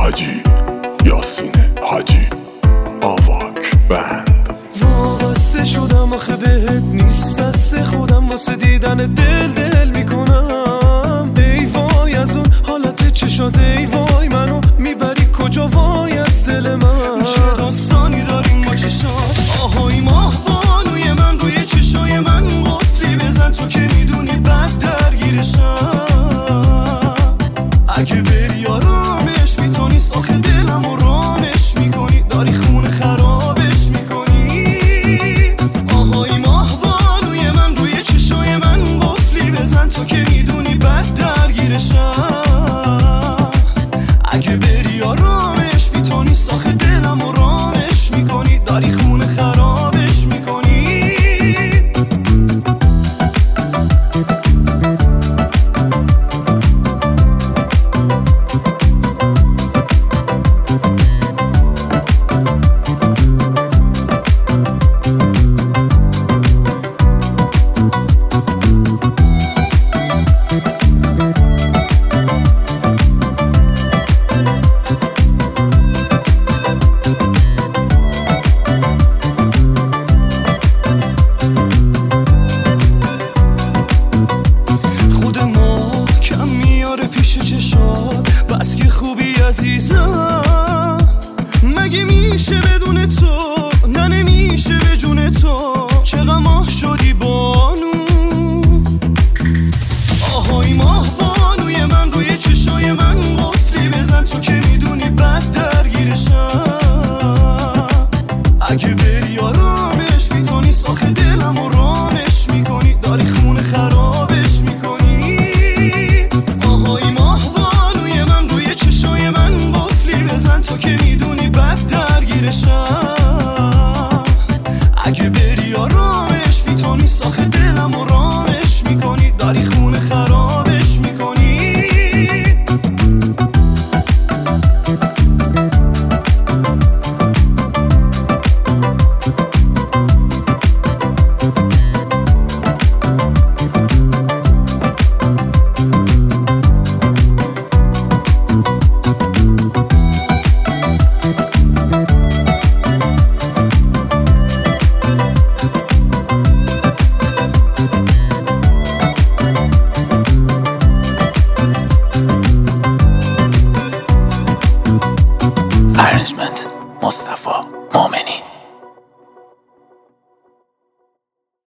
حاجی یاسین حاجی آواک بند. وابسته شدم آخه بهت نیست دست خودم واسه دیدن دل میکنم. ای وای از اون حالت چشات، ای وای منو میبری کجا وای از دل من. چه داستانی داریم با چشات، آهای ماه بانوی من روی چشای من قفلی بزن تو که میدونی بد درگیرشم. اگه بری آرامش میتونی ساخت دلم و رامش میکنی، داری خونه خرابش میکنی. آهای ماه بانوی من روی چشای من قفلی بزن تو که میدونی بد درگیرشم. اگه بری آرامش میتونی ساخت دلم و رامش میکنی، داری خونه خرابش میکنی. پیش چشات بس که خوبی عزیزم، مگه میشه بدون تو؟ نه نمیشه به جون تو. چقدر ماه شدی بانو، آهای ماه بانوی من روی چشای من قفلی بزن تو که میدونی بد درگیرشم. اگه بری آرامش میتونی ساخت دلم و